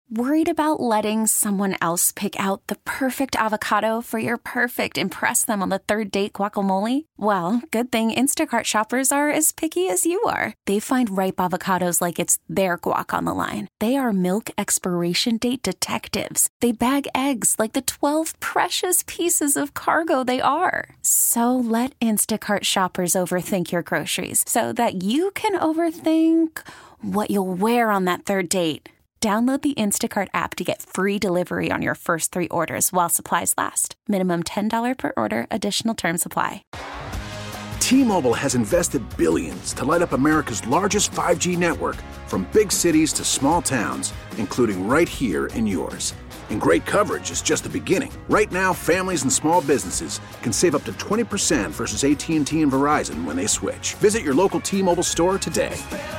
Worried about letting someone else pick out the perfect avocado for your perfect impress them on the third date guacamole? Well, good thing Instacart shoppers are as picky as you are. They find ripe avocados like it's their guac on the line. They are milk expiration date detectives. They bag eggs like the 12 precious pieces of cargo they are. So let Instacart shoppers overthink your groceries so that you can overthink what you'll wear on that third date. Download the Instacart app to get free delivery on your first 3 orders while supplies last. Minimum $10 per order. Additional terms apply. T-Mobile has invested billions to light up America's largest 5G network, from big cities to small towns, including right here in yours. And great coverage is just the beginning. Right now, families and small businesses can save up to 20% versus AT&T and Verizon when they switch. Visit your local T-Mobile store today.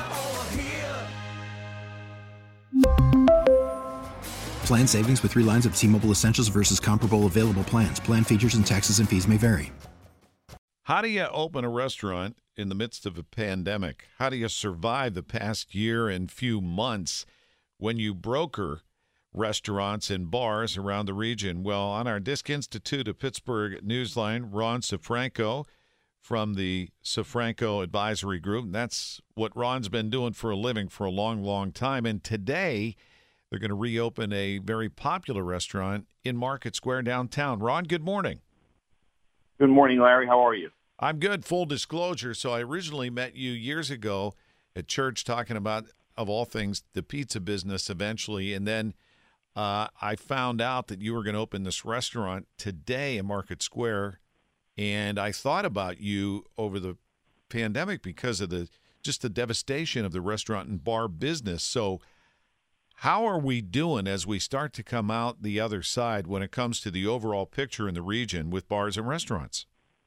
Plan savings with 3 lines of T-Mobile Essentials versus comparable available plans. Plan features and taxes and fees may vary. How do you open a restaurant in the midst of a pandemic? How do you survive the past year and few months when you broker restaurants and bars around the region? Well, on our Disc Institute of Pittsburgh Newsline, Ron Cifranco from the Cifranco Advisory Group. And that's what Ron's been doing for a living for a long, long time. And today, they're going to reopen a very popular restaurant in Market Square downtown. Ron, good morning. Good morning, Larry. How are you? I'm good. Full disclosure. So I originally met you years ago at church talking about, of all things, the pizza business eventually. And then I found out that you were going to open this restaurant today in Market Square. And I thought about you over the pandemic because of the devastation of the restaurant and bar business. So how are we doing as we start to come out the other side when it comes to the overall picture in the region with bars and restaurants?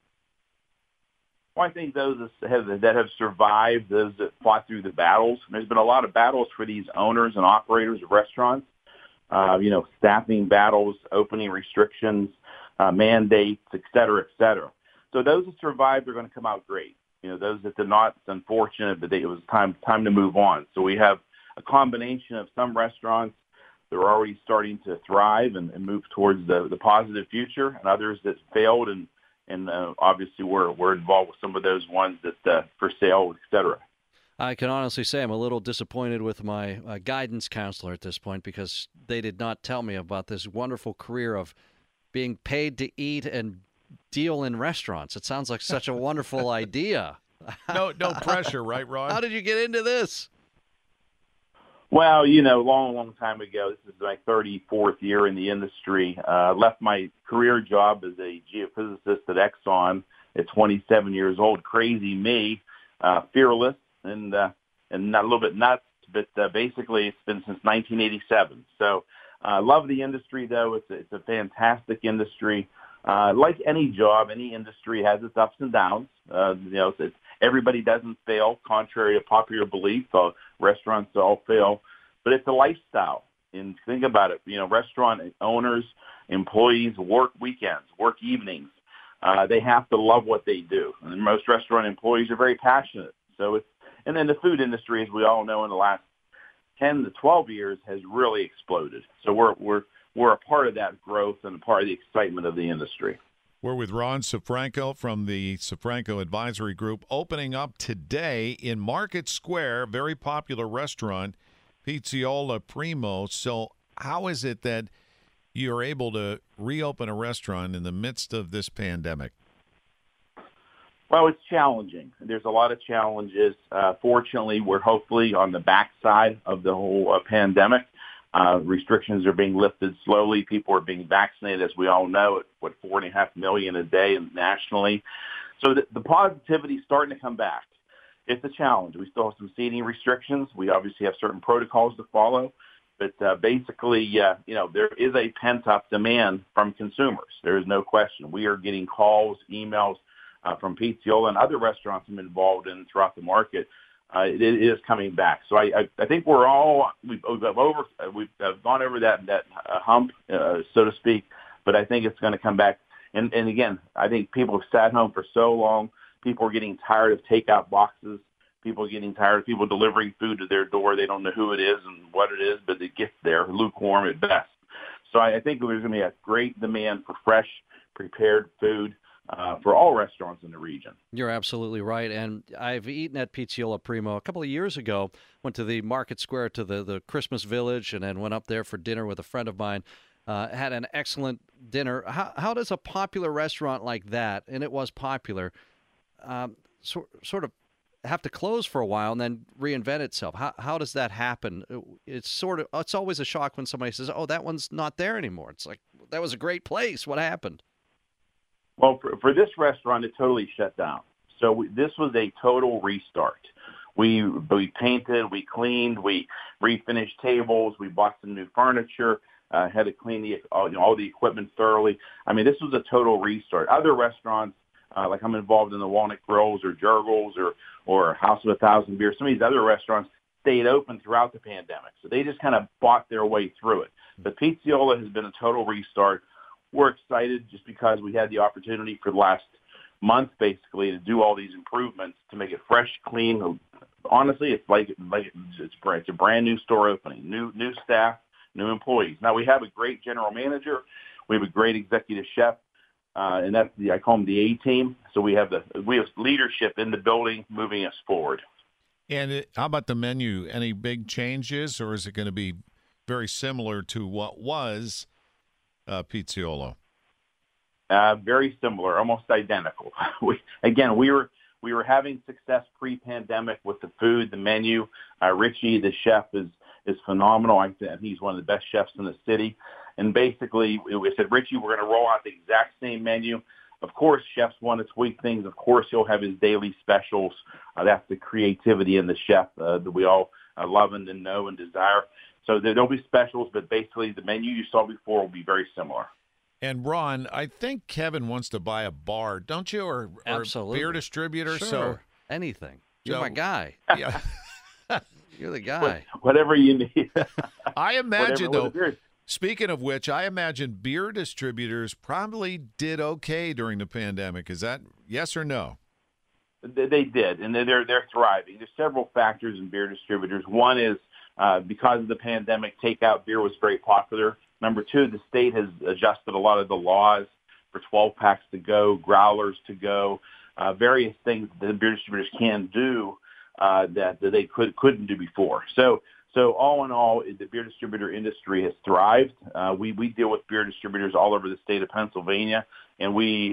Well, I think those that have survived, those that fought through the battles, there's been a lot of battles for these owners and operators of restaurants, staffing battles, opening restrictions, mandates, et cetera, et cetera. So those that survived are going to come out great. Those that did not, it's unfortunate, but it was time to move on. So we have a combination of some restaurants that are already starting to thrive and move towards the positive future, and others that failed, and obviously we're involved with some of those ones that for sale, et cetera. I can honestly say I'm a little disappointed with my guidance counselor at this point, because they did not tell me about this wonderful career of being paid to eat and deal in restaurants. It sounds like such a wonderful idea. No pressure, right, Ron? How did you get into this? Well, long time ago, this is my 34th year in the industry. Left my career job as a geophysicist at Exxon at 27 years old. Crazy me, fearless, and not a little bit nuts, but basically it's been since 1987. So love the industry, though. It's a fantastic industry. Like any job, any industry has its ups and downs. Everybody doesn't fail, contrary to popular belief. Restaurants all fail, but it's a lifestyle. And think about it. Restaurant owners, employees work weekends, work evenings. They have to love what they do. And most restaurant employees are very passionate. And then the food industry, as we all know, in the last 10 to 12 years has really exploded. So we're a part of that growth and a part of the excitement of the industry. We're with Ron Cifranco from the Cifranco Advisory Group, opening up today in Market Square, very popular restaurant, Pizziola Primo. So how is it that you're able to reopen a restaurant in the midst of this pandemic? Well, it's challenging. There's a lot of challenges. Fortunately, we're hopefully on the backside of the whole pandemic. Restrictions are being lifted slowly. People are being vaccinated, as we all know, at 4.5 million a day nationally. So the positivity is starting to come back. It's a challenge. We still have some seating restrictions. We obviously have certain protocols to follow. But basically, there is a pent-up demand from consumers. There is no question. We are getting calls, emails from Pizziola and other restaurants I'm involved in throughout the market. It is coming back. So I think we've gone over that hump, so to speak, but I think it's going to come back. And again, I think people have sat home for so long. People are getting tired of takeout boxes. People are getting tired of people delivering food to their door. They don't know who it is and what it is, but it gets there, lukewarm at best. So I think there's going to be a great demand for fresh, prepared food for all restaurants in the region. You're absolutely right. And I've eaten at Pizziola Primo a couple of years ago, went to the Market Square to the Christmas Village, and then went up there for dinner with a friend of mine. Had an excellent dinner. How does a popular restaurant like that, and it was popular, sort of have to close for a while and then reinvent itself? How does that happen? It's always a shock when somebody says, "Oh, that one's not there anymore." It's like, that was a great place. What happened? Well, for this restaurant, it totally shut down. So this was a total restart. We painted, we cleaned, we refinished tables, we bought some new furniture, had to clean all the equipment thoroughly. I mean, this was a total restart. Other restaurants, like I'm involved in the Walnut Grills or Jurgles or House of 1,000 Beers, some of these other restaurants stayed open throughout the pandemic. So they just kind of bought their way through it. But Pizziola has been a total restart. We're excited just because we had the opportunity for the last month, basically, to do all these improvements to make it fresh, clean. Honestly, it's it's a brand new store opening, new staff, new employees. Now we have a great general manager, we have a great executive chef, and that's I call them the A team. So we have leadership in the building moving us forward. And how about the menu? Any big changes, or is it going to be very similar to what was Pizziola? Very similar, almost identical. We were having success pre-pandemic with the food, the menu. Richie, the chef, is phenomenal. I think he's one of the best chefs in the city. And basically, we said, Richie, we're going to roll out the exact same menu. Of course, chefs want to tweak things. Of course, he'll have his daily specials. That's the creativity in the chef that we all love and know and desire. So there'll be specials, but basically the menu you saw before will be very similar. And Ron, I think Kevin wants to buy a bar, don't you? Or Absolutely. Beer distributor? Sure. So anything. You're my guy. Yeah. You're the guy. Whatever you need. I imagine, though, speaking of which, I imagine beer distributors probably did okay during the pandemic. Is that yes or no? They did, and they're thriving. There's several factors in beer distributors. One is because of the pandemic, takeout beer was very popular. Number two, the state has adjusted a lot of the laws for 12-packs to go, growlers to go, various things that the beer distributors can do that they couldn't do before. So all in all, the beer distributor industry has thrived. We deal with beer distributors all over the state of Pennsylvania, and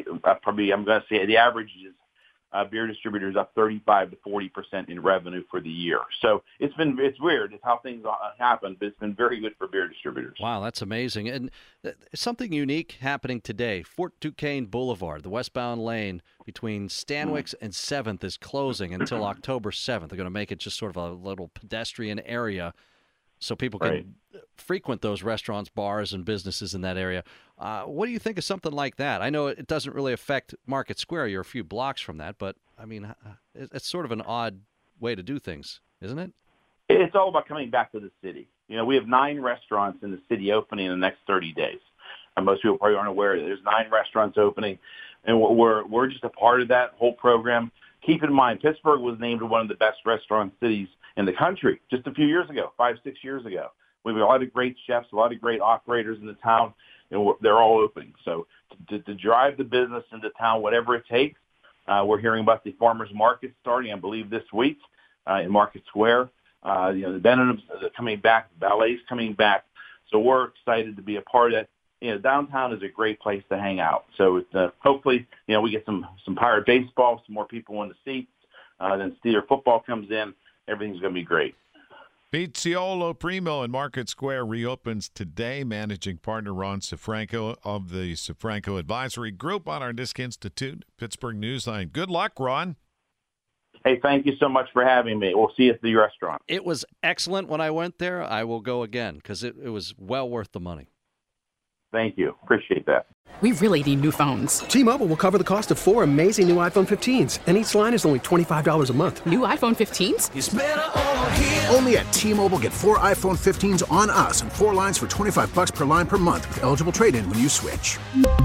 I'm going to say the average is beer distributors up 35 to 40% in revenue for the year. So it's weird. It's how things happen, but it's been very good for beer distributors. Wow, that's amazing. And something unique happening today. Fort Duquesne Boulevard, the westbound lane between Stanwix and 7th is closing until October 7th. They're going to make it just sort of a little pedestrian area so people can frequent those restaurants, bars, and businesses in that area. What do you think of something like that? I know it doesn't really affect Market Square. You're a few blocks from that, but, I mean, it's sort of an odd way to do things, isn't it? It's all about coming back to the city. You know, we have 9 restaurants in the city opening in the next 30 days. And most people probably aren't aware that there's 9 restaurants opening, and we're just a part of that whole program. Keep in mind, Pittsburgh was named one of the best restaurant cities in the country just a few years ago, 5-6 years ago. We have a lot of great chefs, a lot of great operators in the town, and they're all opening. So to drive the business into town, whatever it takes, we're hearing about the farmers market starting, I believe, this week in Market Square. The Benhams are coming back, the ballet's coming back. So we're excited to be a part of it. You know, downtown is a great place to hang out. So hopefully, we get some Pirate baseball, some more people in the seats. Then Steeler football comes in. Everything's going to be great. Pizziola Primo in Market Square reopens today. Managing partner Ron Cifranco of the Cifranco Advisory Group on our Disc Institute Pittsburgh Newsline. Good luck, Ron. Hey, thank you so much for having me. We'll see you at the restaurant. It was excellent when I went there. I will go again because it was well worth the money. Thank you. Appreciate that. We really need new phones. T-Mobile will cover the cost of 4 amazing new iPhone 15s, and each line is only $25 a month. New iPhone 15s? It's better over here. Only at T-Mobile, get 4 iPhone 15s on us and 4 lines for $25 per line per month with eligible trade-in when you switch.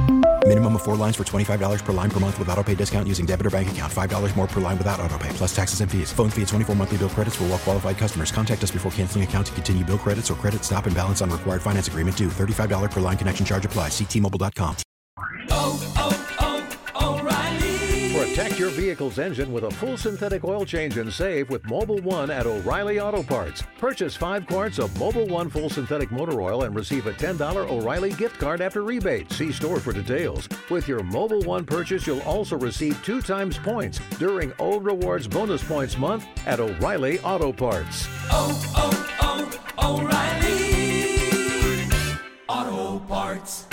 Minimum of 4 lines for $25 per line per month with autopay discount using debit or bank account. $5 more per line without autopay, plus taxes and fees. Phone fee at 24 monthly bill credits for well-qualified customers. Contact us before canceling account to continue bill credits or credit stop and balance on required finance agreement due. $35 per line connection charge applies. See T-Mobile.com. O'Reilly. Protect your vehicle's engine with a full synthetic oil change and save with Mobil 1 at O'Reilly Auto Parts. Purchase 5 quarts of Mobil 1 full synthetic motor oil and receive a $10 O'Reilly gift card after rebate. See store for details. With your Mobil 1 purchase, you'll also receive 2 times points during O Rewards Bonus Points Month at O'Reilly Auto Parts. O'Reilly Auto Parts.